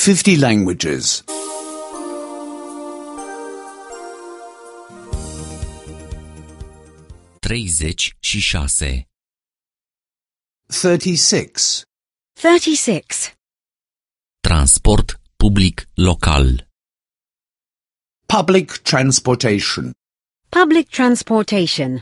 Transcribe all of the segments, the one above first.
50 languages. 36. 36. 36. Transport public local. Public transportation. Public transportation.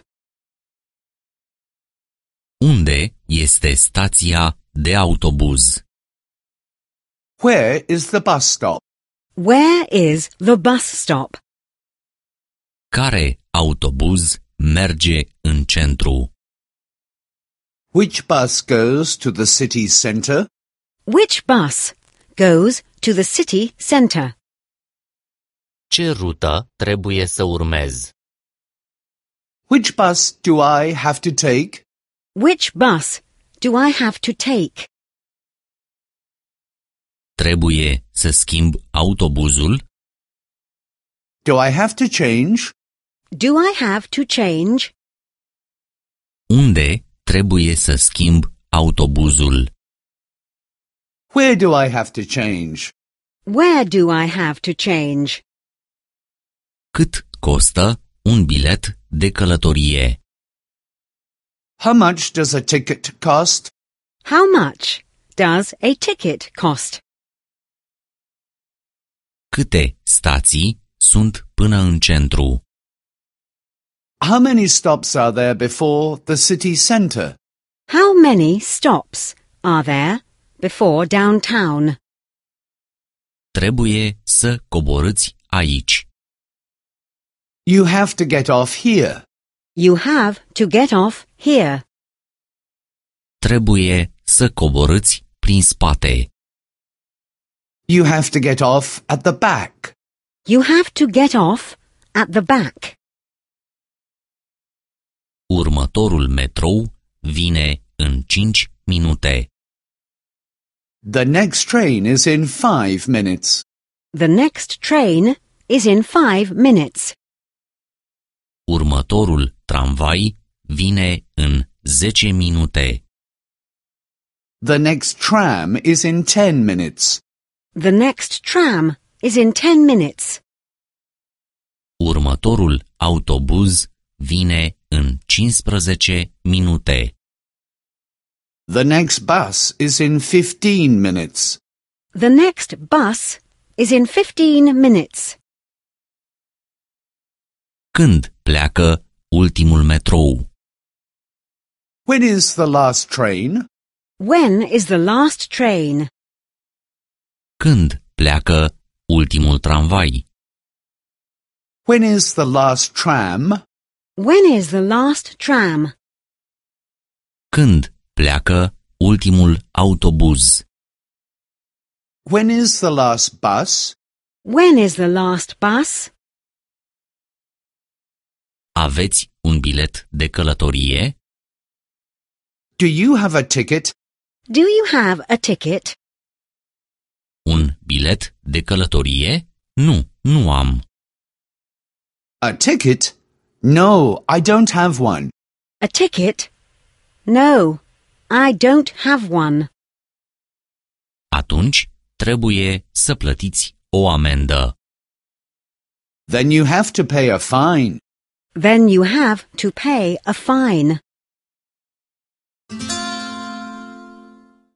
Unde este stația de autobuz? Where is the bus stop? Where is the bus stop? Care autobuz merge în centru? Which bus goes to the city centre? Which bus goes to the city centre? Ce rută trebuie să urmez? Which bus do I have to take? Which bus do I have to take? Trebuie să schimb autobuzul? Do I have to change? Do I have to change? Unde trebuie să schimb autobuzul? Where do I have to change? Where do I have to change? Cât costă un bilet de călătorie? How much does a ticket cost? How much does a ticket cost? Câte stații sunt până în centru? How many stops are there before the city centre? How many stops are there before downtown? Trebuie să coborâți aici. You have to get off here. You have to get off here. Trebuie să coborâți prin spate. You have to get off at the back. You have to get off at the back. Următorul metrou vine în 5 minute. The next train is in 5 minutes. The next train is in 5 minutes. Următorul tramvai vine în 10 minute. The next tram is in 10 minutes. The next tram is in 10 minutes. Următorul autobuz vine în 15 minute. The next bus is in 15 minutes. The next bus is in 15 minutes. Când pleacă ultimul metrou? When is the last train? When is the last train? Când pleacă ultimul tramvai? When is the last tram? When is the last tram? Când pleacă ultimul autobuz? When is the last bus? When is the last bus? Aveți un bilet de călătorie? Do you have a ticket? Do you have a ticket? Un bilet de călătorie? Nu am. A ticket? No, I don't have one. A ticket? No, I don't have one. Atunci trebuie să plătiți o amendă. Then you have to pay a fine. Then you have to pay a fine.